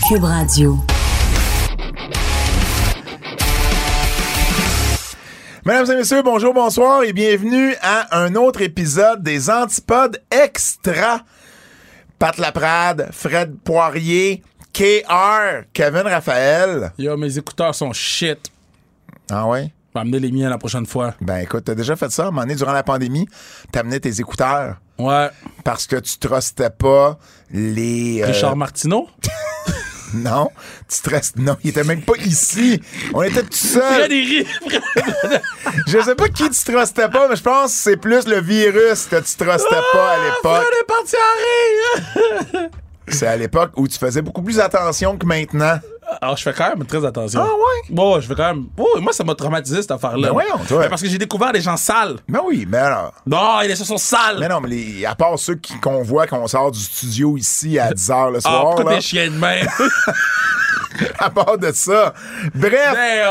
Cube Radio. Mesdames et messieurs, bonjour, bonsoir et bienvenue à un autre épisode des Antipodes Extra. Pat Laprade, Fred Poirier, KR, Kevin Raphaël. Yo, mes écouteurs sont shit. Ah ouais? Je vais amener les miens la prochaine fois. Ben écoute, t'as déjà fait ça, à un moment donné, durant la pandémie, t'amenais tes écouteurs. Ouais. Parce que tu trustais pas les... Richard Martineau? Non, tu trustes... Non, il était même pas ici. On était tout seuls. Je sais pas qui tu trustais pas, mais je pense que c'est plus le virus que tu trustais pas à l'époque. Fred est parti en rire! C'est à l'époque où tu faisais beaucoup plus attention que maintenant. Alors, je fais quand même très attention. Ah ouais? Bon, je fais quand même... Oh, moi, ça m'a traumatisé, cette affaire-là. Ben voyons, toi. Ben, parce que j'ai découvert des gens sales. Ben oui, mais alors... Non, les gens sont sales! Mais non, mais à part ceux qu'on voit qu'on sort du studio ici à 10h le soir, pourquoi là, t'es chien de main? à part de ça. Bref,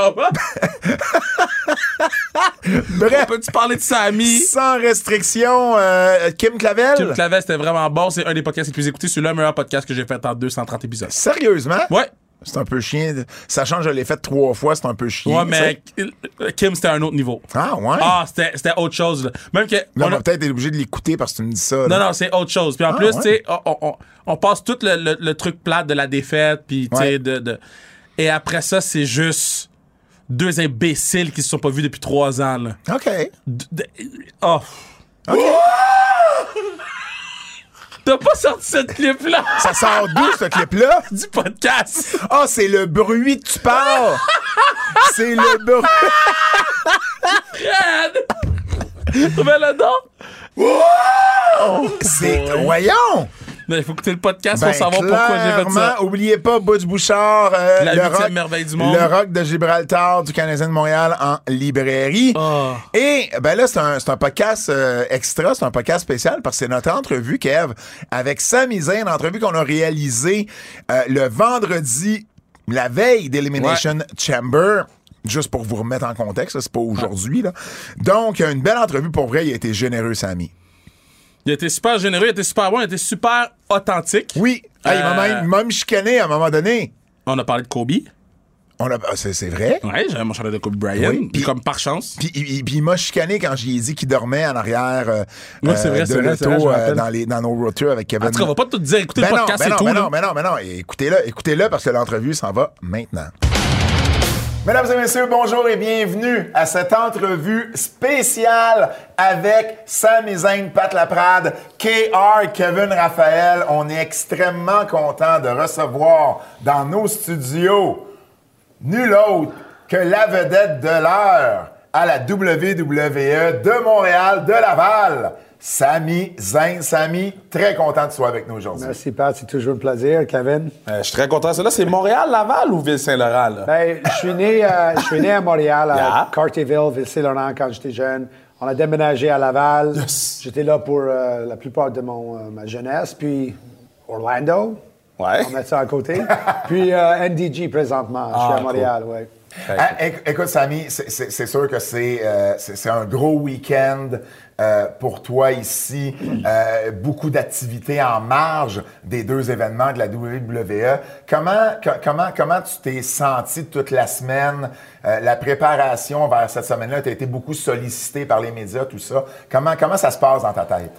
bref, Peux-tu parler de Samy? sans restriction, Kim Clavel? Kim Clavel, c'était vraiment bon. C'est un des podcasts les plus écoutés. C'est le meilleur podcast que j'ai fait en 230 épisodes. Sérieusement? Ouais. C'est un peu chien. Sachant que je l'ai fait 3 fois, c'est un peu chien. Ouais, mais Kim, c'était un autre niveau. Ah, ouais? Ah, c'était autre chose. Là. Même que. Là, on va peut-être être obligé de l'écouter parce que tu me dis ça. Non, c'est autre chose. Puis en plus, ouais. tu sais, on passe tout le truc plate de la défaite. Puis, tu sais, Ouais. Et après ça, c'est juste deux imbéciles qui se sont pas vus depuis 3 ans. Là. OK. Oh. OK. T'as pas sorti cette clip-là? Ça sort d'où, ce clip-là? Du podcast. Ah, c'est le bruit que tu parles! C'est le bruit... Fred! Trouvez-le donc! C'est... Voyons! Il faut écouter le podcast Ben, pour savoir pourquoi j'ai fait ça. clairement, oubliez pas Butch Bouchard, La le 8e rock, merveille du monde. le rock de Gibraltar du Canadien de Montréal en librairie. Oh. Et ben là, c'est un podcast extra, c'est un podcast spécial parce que c'est notre entrevue, Kev, avec Sami Zayn, une entrevue qu'on a réalisée le vendredi, la veille d'Elimination Chamber. Juste pour vous remettre en contexte, là, c'est pas aujourd'hui. Là. Donc, une belle entrevue pour vrai, il a été généreux, Sami. Il a été super généreux, il a été super bon, il a été super authentique. Oui, hey, il m'a même chicané à un moment donné. On a parlé de Kobe. C'est vrai? Ouais, j'avais mon chandail de Kobe Bryant. Oui, Puis comme par chance. Puis il m'a chicané quand j'y ai dit qu'il dormait en arrière c'est vrai, de c'est vrai, l'auto c'est vrai, je me rappelle. dans nos road tours avec Kevin. En tout cas, on va pas tout dire, écoutez le podcast, c'est tout. Mais non, écoutez-le parce que l'entrevue s'en va maintenant. Mesdames et messieurs, bonjour et bienvenue à cette entrevue spéciale avec Sami Zayn, Pat Laprade, KR, Kevin Raphaël. On est extrêmement content de recevoir dans nos studios nul autre que la vedette de l'heure à la WWE de Montréal, de Laval, Sami Zayn. Sami, très content que tu sois avec nous aujourd'hui. Merci, Pat. C'est toujours un plaisir. Kevin? Je suis très content. Là, c'est Montréal, Laval ou Ville-Saint-Laurent? Là? Ben, je suis né à Montréal, à Cartierville, Ville-Saint-Laurent, quand j'étais jeune. On a déménagé à Laval. Yes. J'étais là pour la plupart de ma jeunesse. Puis Orlando. Ouais. On met ça à côté. Puis NDG présentement. Je suis à Montréal, cool. oui. Écoute, Sami, c'est sûr que c'est un gros week-end pour toi ici. Beaucoup d'activités en marge des deux événements de la WWE. Comment tu t'es senti toute la semaine? La préparation vers cette semaine-là, tu as été beaucoup sollicité par les médias, tout ça. Comment ça se passe dans ta tête?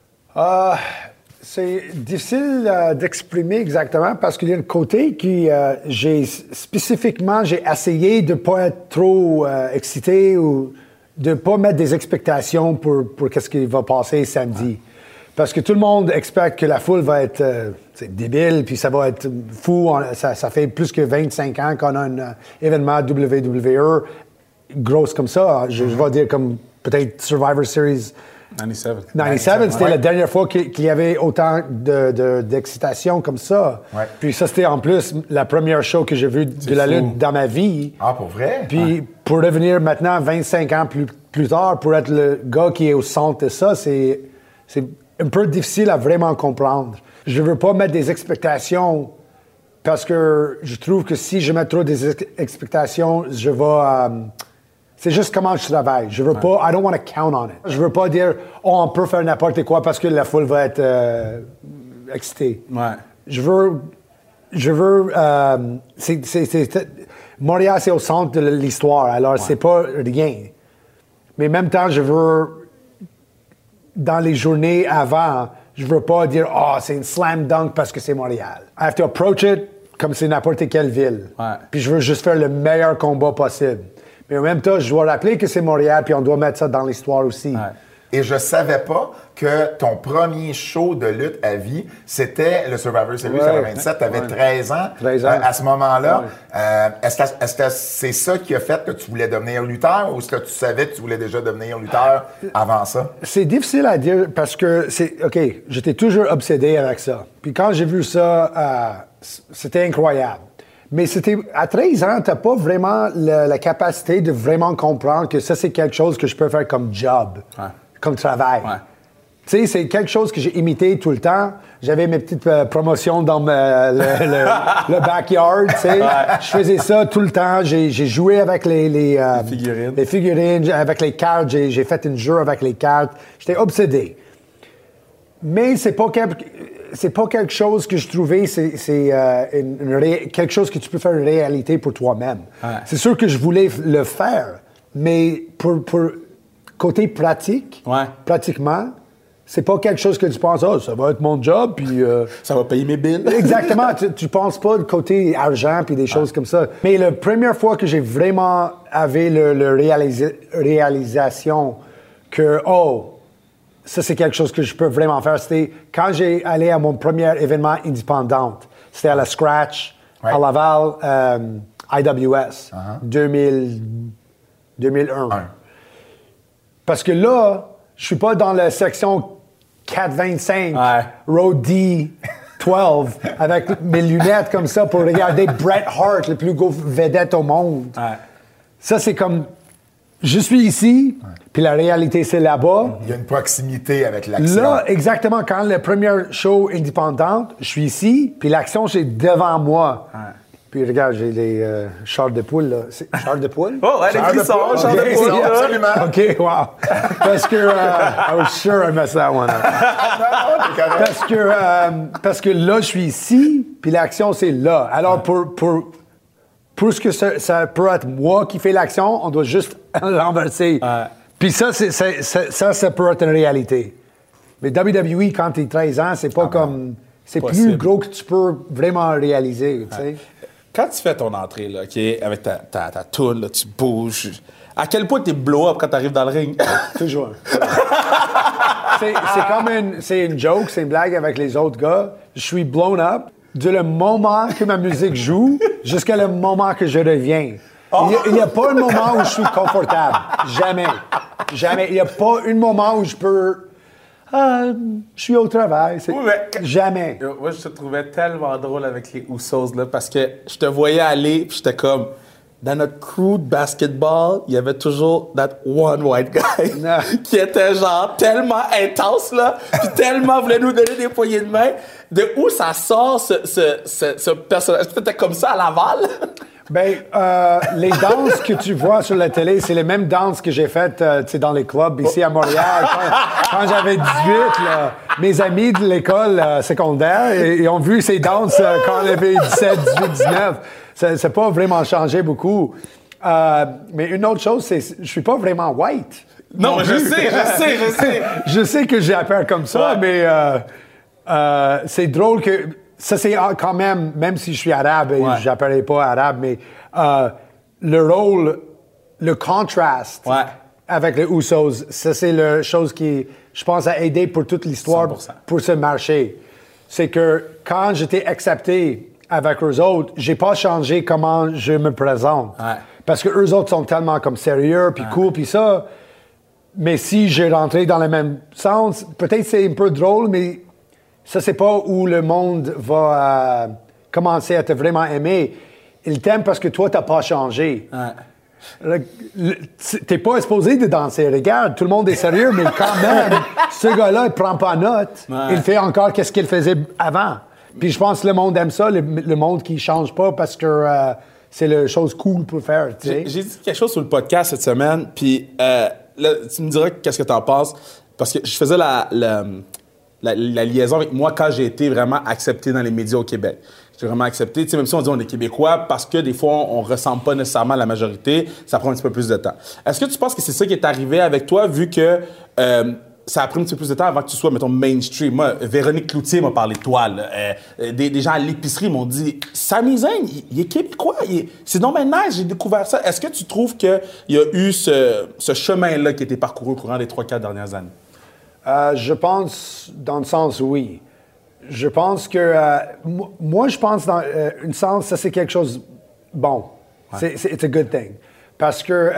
C'est difficile d'exprimer exactement parce qu'il y a un côté qui, j'ai essayé de ne pas être trop excité ou de ne pas mettre des expectations pour qu'est-ce qui va passer samedi. Parce que tout le monde expecte que la foule va être débile, puis ça va être fou. Ça fait plus que 25 ans qu'on a un événement WWE grosse comme ça. Je vais dire comme peut-être Survivor Series 97, c'était la dernière fois qu'il y avait autant d'excitation comme ça. Ouais. Puis ça, c'était en plus la première show que j'ai vue de la lutte dans ma vie. Ah, pour vrai? Puis pour revenir maintenant, 25 ans plus tard, pour être le gars qui est au centre de ça, c'est un peu difficile à vraiment comprendre. Je veux pas mettre des expectations parce que je trouve que si je mets trop des expectations, je vais... c'est juste comment je travaille. Je veux pas... I don't want to count on it. Je veux pas dire, on peut faire n'importe quoi parce que la foule va être excitée. Ouais. Je veux je veux... Montréal, c'est au centre de l'histoire, alors c'est pas rien. Mais en même temps, je veux... Dans les journées avant, je veux pas dire « Ah, c'est une slam dunk parce que c'est Montréal ». I have to approach it comme c'est n'importe quelle ville. Ouais. Puis je veux juste faire le meilleur combat possible. Mais en même temps, je dois rappeler que c'est Montréal, puis on doit mettre ça dans l'histoire aussi. Ouais. Et je savais pas que ton premier show de lutte à vie, c'était le Survivor Series 27. Tu avais 13 ans, 13 ans. À ce moment-là. Ouais. Est-ce que c'est ça qui a fait que tu voulais devenir lutteur ou est-ce que tu savais que tu voulais déjà devenir lutteur avant ça? C'est difficile à dire parce que j'étais toujours obsédé avec ça. Puis quand j'ai vu ça, c'était incroyable. Mais à 13 ans, t'as pas vraiment la capacité de vraiment comprendre que ça, c'est quelque chose que je peux faire comme job, comme travail. Ouais. Tu sais, c'est quelque chose que j'ai imité tout le temps. J'avais mes petites promotions dans le backyard, tu sais. Je faisais ça tout le temps. J'ai joué avec les figurines. Les figurines, avec les cartes. J'ai fait une jeu avec les cartes. J'étais obsédé. Mais c'est pas quelque chose que je trouvais, quelque chose que tu peux faire une réalité pour toi-même. Ouais. C'est sûr que je voulais le faire, mais pour côté pratique, pratiquement, c'est pas quelque chose que tu penses, ça va être mon job, puis... Ça va payer mes billes. Exactement, tu penses pas de côté argent, puis des choses comme ça. Mais la première fois que j'ai vraiment avait le réalisation que, ça, c'est quelque chose que je peux vraiment faire. C'était quand j'ai allé à mon premier événement indépendant. C'était à la Scratch, à Laval, IWS, 2001. Parce que là, je suis pas dans la section 425, Road D12, avec mes lunettes comme ça pour regarder Bret Hart, le plus gros vedette au monde. Ça, c'est comme... Je suis ici, puis la réalité, c'est là-bas. Il y a une proximité avec l'action. Là, exactement, quand le premier show indépendante, je suis ici, puis l'action, c'est devant moi. Puis regarde, j'ai les chars de poule, là. Chars de poule? Oh, ouais, les frissons, chars de poule. Absolument. OK, wow. Parce que... I was sure I messed that one up. Parce que là, je suis ici, puis l'action, c'est là. Alors, pour ce que ça peut être moi qui fais l'action, on doit juste l'enverser. Puis ça peut être une réalité. Mais WWE, quand tu es 13 ans, c'est pas comme... C'est plus gros que tu peux vraiment réaliser, tu sais. Quand tu fais ton entrée, là, avec ta toule, là, tu bouges, à quel point tu es blow-up quand tu arrives dans le ring? Toujours. C'est comme une joke, c'est une blague avec les autres gars. Je suis blown up de le moment que ma musique joue jusqu'à le moment que je reviens. Il n'y a pas un moment où je suis confortable. Jamais. Jamais. Il n'y a pas un moment où je peux... je suis au travail. Jamais. Moi, je te trouvais tellement drôle avec les Usos, là, parce que je te voyais aller, puis j'étais comme... Dans notre crew de basketball, il y avait toujours that one white guy qui était genre tellement intense, là, puis tellement voulait nous donner des poignées de main. De où ça sort, ce personnage? Est-ce que t'étais comme ça à Laval? Ben, les danses que tu vois sur la télé, c'est les mêmes danses que j'ai faites dans les clubs ici à Montréal. Quand j'avais 18, là, mes amis de l'école secondaire ils ont vu ces danses quand j'avais 17, 18, 19. Ça n'a pas vraiment changé beaucoup. Mais une autre chose, c'est je suis pas vraiment white. Non, je sais. Je sais que j'ai affaire comme ça, mais c'est drôle que... Ça, c'est quand même si je suis arabe et je n'appellerai pas arabe, mais le rôle, le contraste avec les Usos, ça, c'est la chose qui, je pense, a aidé pour toute l'histoire 100%. Pour ce marché. C'est que quand j'étais accepté avec eux autres, j'ai pas changé comment je me présente. Parce que eux autres sont tellement comme sérieux, puis cool, puis ça. Mais si j'ai rentré dans le même sens, peut-être c'est un peu drôle, mais ça, c'est pas où le monde va commencer à te vraiment aimer. Ils t'aiment parce que toi, t'as pas changé. T'es pas exposé de danser. Regarde, tout le monde est sérieux, mais quand même, ce gars-là, il prend pas note. Il fait encore qu'est-ce qu'il faisait avant. Puis je pense que le monde aime ça, le monde qui change pas parce que c'est la chose cool pour faire. Tu sais. J'ai dit quelque chose sur le podcast cette semaine, puis là, tu me diras qu'est-ce que t'en penses, parce que je faisais la liaison avec moi quand j'ai été vraiment accepté dans les médias au Québec. C'est vraiment accepté. Tu sais, même si on dit on est Québécois, parce que des fois, on ne ressemble pas nécessairement à la majorité, ça prend un petit peu plus de temps. Est-ce que tu penses que c'est ça qui est arrivé avec toi, vu que ça a pris un petit peu plus de temps avant que tu sois, mettons, mainstream? Moi, Véronique Cloutier m'a parlé de toi. Là. Des gens à l'épicerie m'ont dit « Sami Zayn, il est Québécois. C'est non mais nice, j'ai découvert ça. » Est-ce que tu trouves qu'il y a eu ce chemin-là qui a été parcouru au courant des 3-4 dernières années? Je pense, dans le sens, oui. Je pense que... moi, je pense, dans un sens, ça, c'est quelque chose bon. Ouais. C'est a good thing. Parce que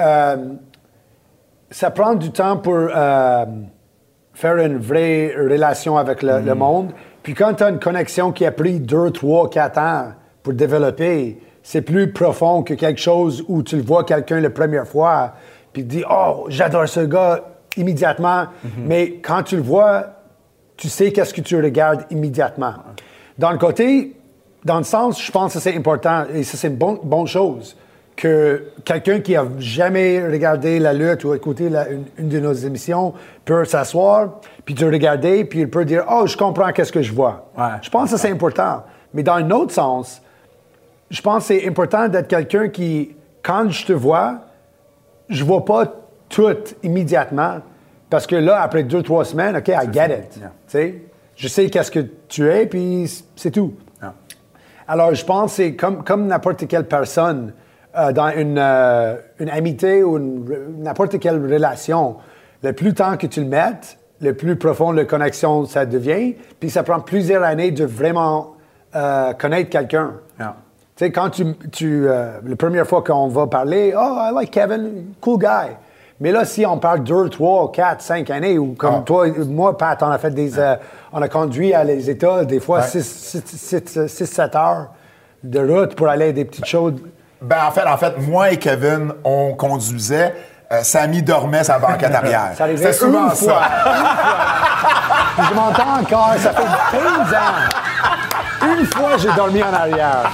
ça prend du temps pour faire une vraie relation avec le monde. Puis quand tu as une connexion qui a pris 2, 3, 4 ans pour développer, c'est plus profond que quelque chose où tu le vois quelqu'un la première fois, puis tu dis « Oh, j'adore ce gars » immédiatement. Mais quand tu le vois, tu sais qu'est-ce que tu regardes immédiatement. Dans le sens, je pense que c'est important, et ça, c'est une bonne chose, que quelqu'un qui a jamais regardé la lutte ou écouté une de nos émissions peut s'asseoir, puis te regarder, puis il peut dire « Oh, je comprends qu'est-ce que je vois. Ouais. » Je pense que c'est important. Mais dans un autre sens, je pense que c'est important d'être quelqu'un qui, quand je te vois, je vois pas tout immédiatement. Parce que là, après 2-3 semaines, OK, I get it. Yeah. T'sais? Je sais qu'est-ce que tu es, puis c'est tout. Yeah. Alors, je pense que c'est comme n'importe quelle personne dans une amitié ou n'importe quelle relation. Le plus de temps que tu le mettes, le plus profond la connexion ça devient. Puis ça prend plusieurs années de vraiment connaître quelqu'un. Yeah. Tu sais, quand la première fois qu'on va parler, « Oh, I like Kevin, cool guy. » Mais là, si on parle 2, 3, 4, 5 années, ou comme toi, moi, Pat, on a fait on a conduit à les États, des fois, 6-7 heures de route pour aller à des petites choses. Ben, en fait, moi et Kevin, on conduisait. Sami dormait sa banquette arrière. Ça arrivait souvent une fois. Puis je m'entends encore, ça fait 15 ans. Une fois, j'ai dormi en arrière.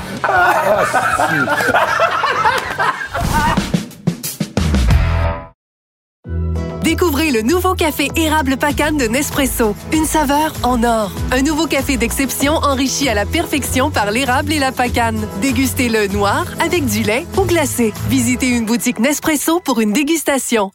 Découvrez le nouveau café érable Pacane de Nespresso. Une saveur en or. Un nouveau café d'exception enrichi à la perfection par l'érable et la pacane. Dégustez-le noir, avec du lait ou glacé. Visitez une boutique Nespresso pour une dégustation.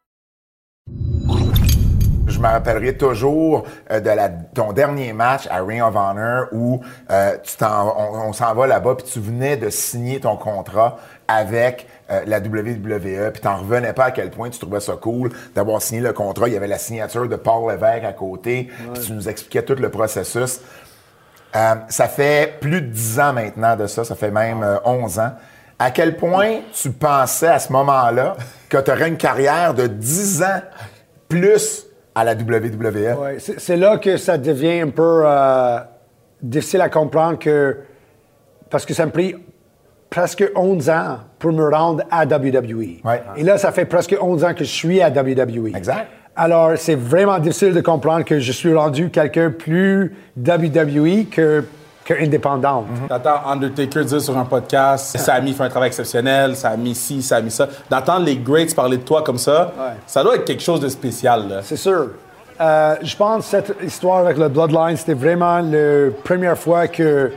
Je me rappellerai toujours de ton dernier match à Ring of Honor où on s'en va là-bas puis tu venais de signer ton contrat avec la WWE, puis t'en revenais pas à quel point tu trouvais ça cool d'avoir signé le contrat. Il y avait la signature de Paul Lévesque à côté, puis tu nous expliquais tout le processus. Ça fait plus de 10 ans maintenant de ça fait même 11 ans. À quel point tu pensais à ce moment-là que tu aurais une carrière de 10 ans plus à la WWE? Oui, c'est là que ça devient un peu difficile à comprendre parce que ça me pris presque 11 ans pour me rendre à WWE. Ouais. Et là, ça fait presque 11 ans que je suis à WWE. Exact. Alors, c'est vraiment difficile de comprendre que je suis rendu quelqu'un plus WWE que indépendant. T'entends Undertaker dire sur un podcast, Sami fait un travail exceptionnel, Sami ci, Sami ça. D'entendre les greats parler de toi comme ça, ça doit être quelque chose de spécial. Là. C'est sûr. Je pense que cette histoire avec le Bloodline, c'était vraiment la première fois que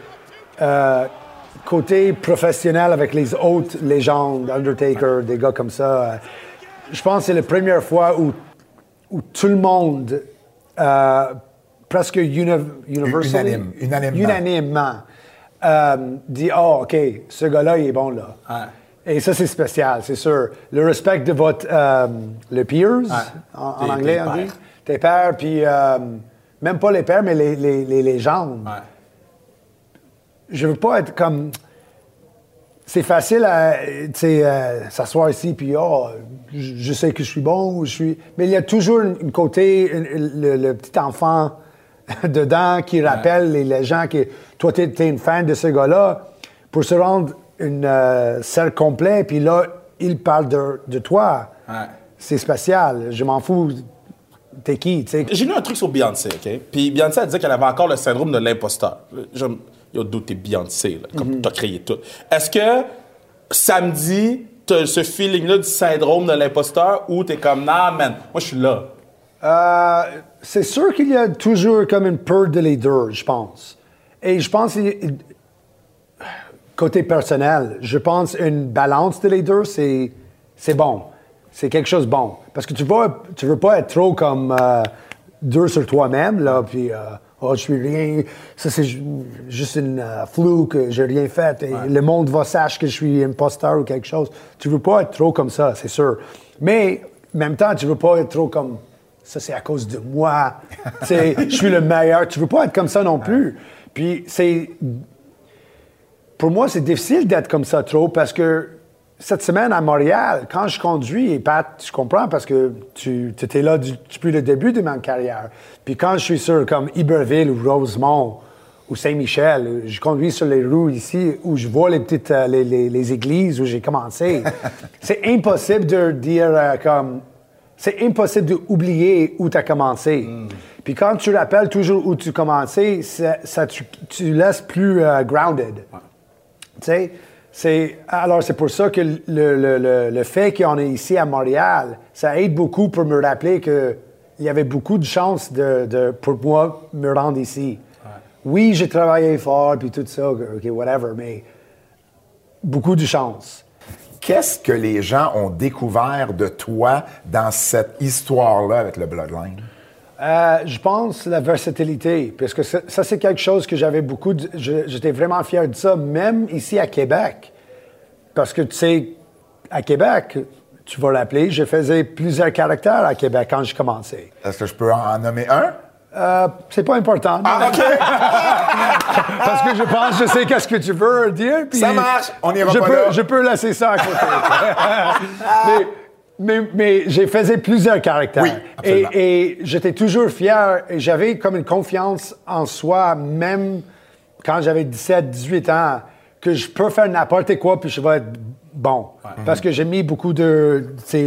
côté professionnel avec les autres légendes, Undertaker, des gars comme ça, je pense que c'est la première fois où tout le monde, presque unanimement, dit « Oh, OK, ce gars-là, il est bon là. Ouais. Et ça, c'est spécial, c'est sûr. Le respect de votre... le peers, en anglais, on dit. Tes pairs, puis même pas les pairs, mais les légendes. Ouais. Je veux pas être comme... C'est facile à s'asseoir ici, puis je sais que je suis bon, mais il y a toujours un côté, le petit enfant dedans qui rappelle les gens que toi, tu es une fan de ce gars-là, pour se rendre une cercle complet, puis là, il parle de toi. Ouais. C'est spécial. Je m'en fous. T'es qui, tu sais? J'ai lu un truc sur Beyoncé, OK? Puis Beyoncé a dit qu'elle avait encore le syndrome de l'imposteur. Yo, d'où t'es Beyoncé, là, comme t'as créé tout. Est-ce que samedi, t'as ce feeling-là du syndrome de l'imposteur ou t'es comme, nah, man, moi, je suis là? C'est sûr qu'il y a toujours comme une peur de les deux, je pense. Et je pense qu'il côté personnel, je pense une balance de les deux, c'est bon. C'est quelque chose de bon. Parce que tu veux pas être trop comme dur sur toi-même, là, puis je suis rien, ça c'est juste une flou que j'ai rien fait, et le monde va sache que je suis imposteur ou quelque chose. Tu veux pas être trop comme ça, c'est sûr. Mais, en même temps, tu veux pas être trop comme, ça c'est à cause de moi, tu sais, je suis le meilleur. Tu veux pas être comme ça non plus. Puis pour moi, c'est difficile d'être comme ça trop, parce que cette semaine à Montréal, quand je conduis, et Pat, je comprends parce que tu étais là depuis le début de ma carrière. Puis quand je suis sur comme Iberville ou Rosemont ou Saint-Michel, je conduis sur les rues ici où je vois les petites les églises où j'ai commencé. C'est impossible de dire c'est impossible d'oublier où tu as commencé. Puis quand tu rappelles toujours où tu commençais, tu laisses plus grounded. Tu sais? Alors, c'est pour ça que le fait qu'on est ici à Montréal, ça aide beaucoup pour me rappeler qu'il y avait beaucoup de chances pour moi me rendre ici. Ouais. Oui, j'ai travaillé fort, puis tout ça, OK, whatever, mais beaucoup de chance. Qu'est-ce que les gens ont découvert de toi dans cette histoire-là avec le Bloodline? Je pense la versatilité, parce que ça c'est quelque chose que j'avais beaucoup... J'étais vraiment fier de ça, même ici à Québec. Parce que, tu sais, à Québec, tu vas l'appeler, je faisais plusieurs caractères à Québec quand je commençais. Est-ce que je peux en nommer un? C'est pas important. Ah, OK! Parce que je sais qu'est-ce que tu veux dire. Puis ça marche! On n'ira pas là. Je peux laisser ça à côté. Mais j'ai fait plusieurs caractères. Oui, absolument. Et j'étais toujours fier. Et j'avais comme une confiance en soi, même quand j'avais 17, 18 ans, que je peux faire n'importe quoi puis je vais être bon. Ouais. Parce que j'ai mis beaucoup du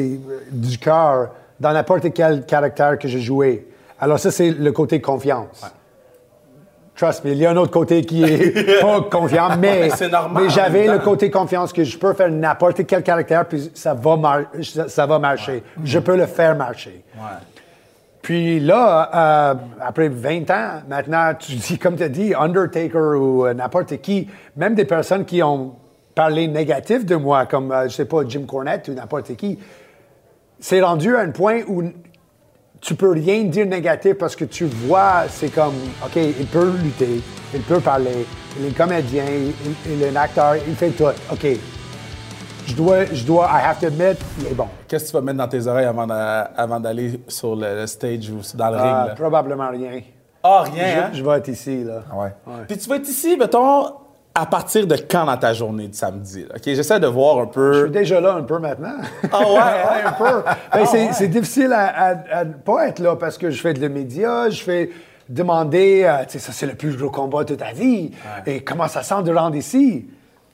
cœur dans n'importe quel caractère que je jouais. Alors ça, c'est le côté confiance. Ouais. Trust me, il y a un autre côté qui est pas confiant, mais, c'est normal, mais j'avais le côté confiance que je peux faire n'importe quel caractère, puis ça va marcher. Ouais. Je peux le faire marcher. Ouais. Puis là, après 20 ans, maintenant, tu dis, comme tu as dit, Undertaker ou n'importe qui, même des personnes qui ont parlé négatif de moi, comme, je sais pas, Jim Cornette ou n'importe qui, c'est rendu à un point où tu peux rien dire négatif parce que tu vois, c'est comme, OK, il peut lutter, il peut parler, il est comédien, il est un acteur, il fait tout. OK, je dois, I have to admit, il est bon. Qu'est-ce que tu vas mettre dans tes oreilles avant d'aller sur le stage ou dans le ring? Là? Probablement rien. Ah, rien, Je vais être ici, là. Ouais. Puis tu vas être ici, mettons, à partir de quand dans ta journée de samedi? Là? OK, j'essaie de voir un peu... Je suis déjà là un peu maintenant. Ah ouais? Un peu. Ben, c'est difficile à ne pas être là parce que je fais de médias, je fais demander, tu sais, ça c'est le plus gros combat de ta vie. Ouais. Et comment ça sent de rendre ici?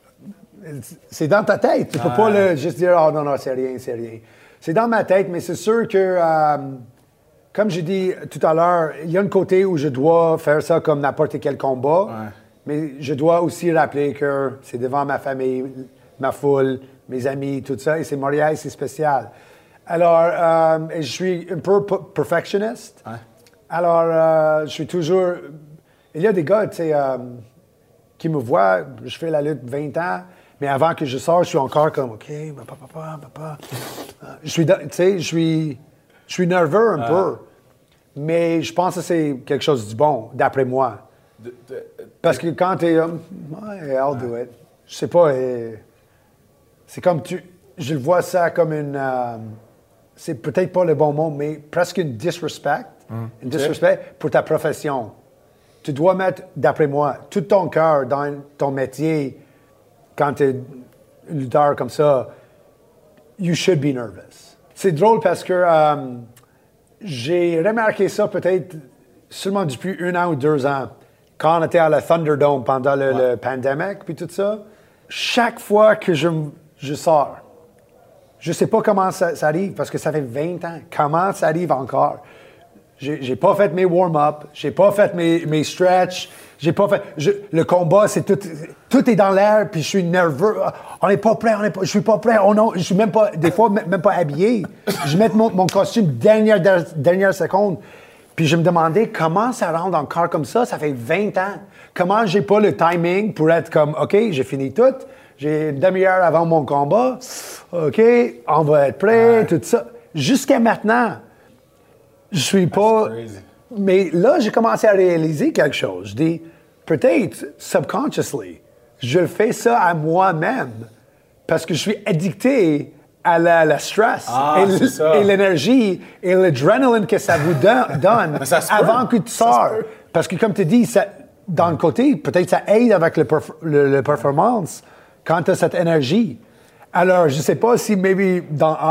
C'est dans ta tête. Tu peux pas juste dire, oh non, c'est rien. C'est dans ma tête, mais c'est sûr que, comme j'ai dit tout à l'heure, il y a un côté où je dois faire ça comme n'importe quel combat. Ouais. Mais je dois aussi rappeler que c'est devant ma famille, ma foule, mes amis, tout ça. Et c'est Montréal, c'est spécial. Alors, je suis un peu perfectionniste. Ouais. Alors, je suis toujours... Il y a des gars, tu sais, qui me voient, je fais la lutte 20 ans, mais avant que je sorte, je suis encore comme, OK, papa. Tu sais, je suis nerveux un peu. Mais je pense que c'est quelque chose de bon, d'après moi. Parce que quand t'es I'll do it. Je sais pas, c'est comme je le vois ça comme une, c'est peut-être pas le bon mot, mais presque une disrespect pour ta profession. Tu dois mettre, d'après moi, tout ton cœur dans ton métier quand t'es un lutteur comme ça. You should be nervous. C'est drôle parce que j'ai remarqué ça peut-être seulement depuis 1 an ou 2 ans. Quand on était à la Thunderdome pendant le pandémie, puis tout ça, chaque fois que je sors, je sais pas comment ça arrive, parce que ça fait 20 ans. Comment ça arrive encore? J'ai pas fait mes warm-up, j'ai pas fait mes stretch, j'ai pas fait... le combat, c'est tout est dans l'air, puis je suis nerveux. On n'est pas prêt, je suis pas prêt. Oh non, je suis même pas, des fois, même pas habillé. Je mets mon costume dernière seconde. Puis je me demandais comment ça rentre encore comme ça fait 20 ans. Comment j'ai pas le timing pour être comme, OK, j'ai fini tout, j'ai une demi-heure avant mon combat, OK, on va être prêt, tout ça. Jusqu'à maintenant, je suis pas... Mais là, j'ai commencé à réaliser quelque chose. Je dis, peut-être, subconsciously, je fais ça à moi-même parce que je suis addicté à la stress et l'énergie et l'adrénaline que ça vous donne avant que tu sors. Parce que, comme tu dis, ça, dans le côté, peut-être ça aide avec le performance quand tu as cette énergie. Alors, je sais pas si, maybe,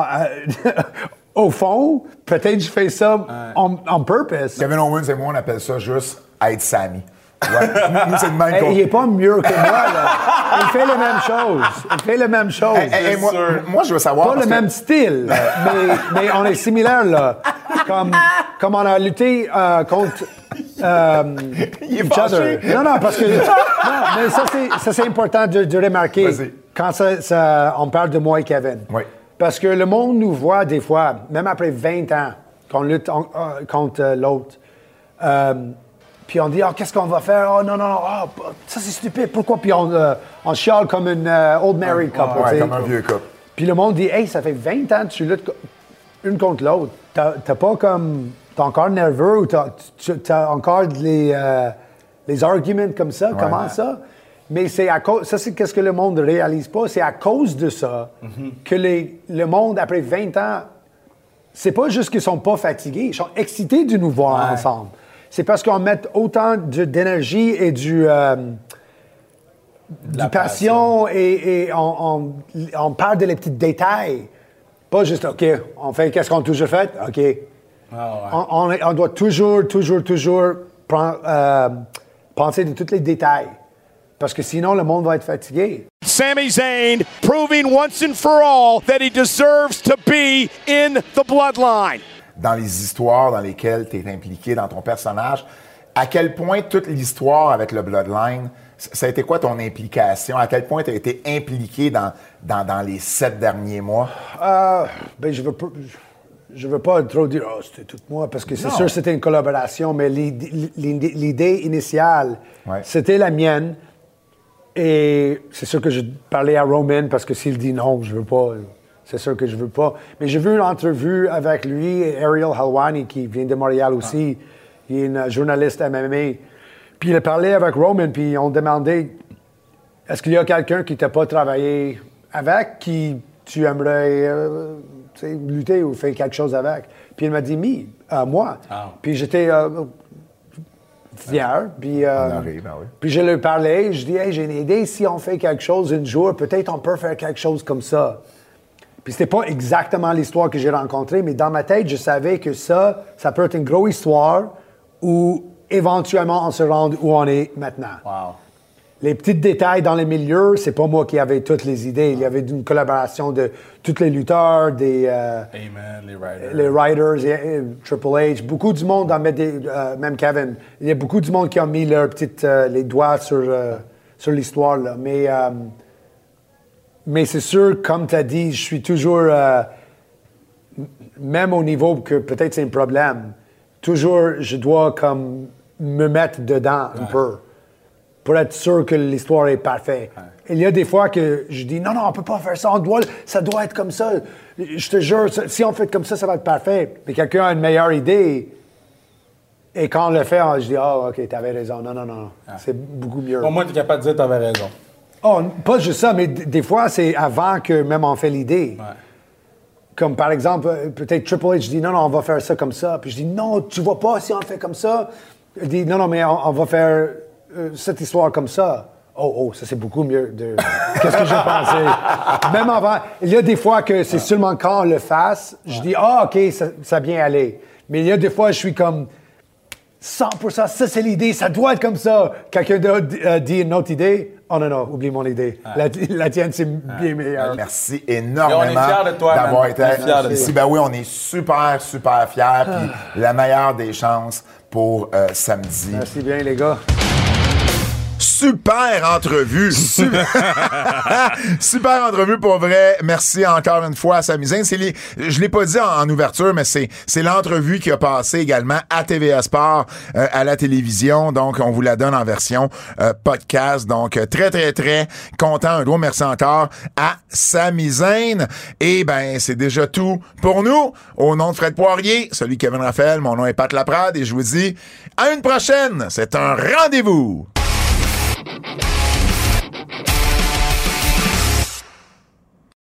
au fond, peut-être je fais ça on purpose. Kevin Owens et moi, on appelle ça juste être Sami. Ouais. Nous, c'est le même il est pas mieux que moi, là. Il fait la même chose. Moi, je veux savoir... Pas le même style, mais on est similaires, là. Comme on a lutté contre... il est fâché. Non, parce que... Non, mais ça, c'est important de remarquer. Vas-y. Quand on parle de moi et Kevin. Oui. Parce que le monde nous voit des fois, même après 20 ans, qu'on lutte contre l'autre. Puis on dit, qu'est-ce qu'on va faire? Oh non, ça c'est stupide. Pourquoi? Puis on chiale comme une old married couple. Ouais, comme un vieux couple. Puis le monde dit, hey, ça fait 20 ans que tu luttes une contre l'autre. T'as pas comme... T'es encore nerveux ou t'as encore les arguments comme ça? Comment ça? Mais c'est à cause... Ça, c'est qu'est-ce que le monde ne réalise pas. C'est à cause de ça que le monde, après 20 ans, c'est pas juste qu'ils sont pas fatigués. Ils sont excités de nous voir ensemble. C'est parce qu'on met autant d'énergie et du passion et on parle de les petits détails. Pas juste, OK, on fait qu'est-ce qu'on a toujours fait? OK. On doit toujours penser de tous les détails. Parce que sinon, le monde va être fatigué. Sami Zayn proving once and for all that he deserves to be in the bloodline. Dans les histoires dans lesquelles tu es impliqué dans ton personnage, à quel point toute l'histoire avec le Bloodline, ça a été quoi ton implication? À quel point tu as été impliqué dans les 7 derniers mois? Je veux pas trop dire « c'était tout moi », parce que c'est sûr que c'était une collaboration, mais l'idée initiale, c'était la mienne. Et c'est sûr que je parlais à Roman, parce que s'il dit « non, je veux pas », c'est sûr que je veux pas. Mais j'ai vu une entrevue avec lui et Ariel Helwani, qui vient de Montréal aussi. Il est une journaliste MMA. Puis il a parlé avec Roman, puis on demandait est-ce qu'il y a quelqu'un qui t'a pas travaillé avec, qui tu aimerais lutter ou faire quelque chose avec? Puis il m'a dit moi. Puis j'étais fier. Puis, puis je lui parlais, je dis hey, j'ai une idée, si on fait quelque chose un jour, peut-être on peut faire quelque chose comme ça. Puis c'était pas exactement l'histoire que j'ai rencontrée, mais dans ma tête, je savais que ça peut être une grosse histoire où éventuellement on se rend où on est maintenant. Wow. Les petits détails dans les milieux, c'est pas moi qui avais toutes les idées. Il y avait une collaboration de tous les lutteurs, les writers, Triple H, beaucoup du monde, même Kevin. Il y a beaucoup du monde qui ont mis leurs petites les doigts sur l'histoire là. Mais c'est sûr, comme tu as dit, je suis toujours, même au niveau que peut-être c'est un problème, toujours je dois comme me mettre dedans un peu pour être sûr que l'histoire est parfaite. Il y a des fois que je dis non, on peut pas faire ça, ça doit être comme ça. Je te jure, si on fait comme ça va être parfait. Mais quelqu'un a une meilleure idée. Et quand on le fait, je dis OK, t'avais raison. Non. C'est beaucoup mieux. Au moins, tu es capable de dire t'avais raison. Oh, pas juste ça, mais des fois, c'est avant que même on fait l'idée. Ouais. Comme par exemple, peut-être Triple H dit non, on va faire ça comme ça. Puis je dis non, tu vois pas si on le fait comme ça. Il dit non, mais on va faire cette histoire comme ça. Oh, ça c'est beaucoup mieux de qu'est-ce que j'ai pensé. Même avant, il y a des fois que c'est seulement quand on le fasse, je dis OK, ça a bien allé. Mais il y a des fois, je suis comme 100%, ça c'est l'idée, ça doit être comme ça. Quelqu'un dit une autre idée. Oh non, oublie mon idée. La tienne, c'est bien meilleure. Merci énormément on est fiers de toi, d'avoir man. été ici. Merci. Oui, on est super fiers. Puis la meilleure des chances pour samedi. Merci bien, les gars. Super entrevue. Super entrevue pour vrai. Merci encore une fois à Sami Zayn. Je l'ai pas dit en ouverture, mais c'est l'entrevue qui a passé également à TVA Sport, à la télévision. Donc, on vous la donne en version podcast. Donc, très, très, très content. Un gros merci encore à Sami Zayn. Et ben, c'est déjà tout pour nous. Au nom de Fred Poirier, celui de Kevin Raphaël, mon nom est Pat Laprade et je vous dis à une prochaine. C'est un rendez-vous.